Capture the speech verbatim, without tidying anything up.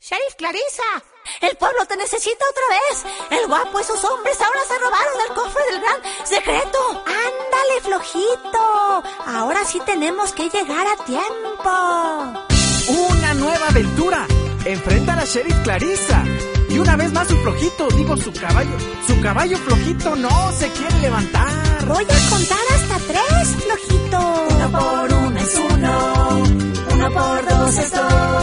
Sheriff Clarissa, el pueblo te necesita otra vez. El guapo y sus hombres ahora se robaron el cofre del gran secreto. Ándale, flojito. Ahora sí tenemos que llegar a tiempo. Una nueva aventura. Enfrenta a la Sheriff Clarissa. Y una vez más su flojito, digo su caballo. Su caballo flojito no se quiere levantar. Voy a contar hasta tres, flojito. Uno por uno es uno. Uno por dos es dos.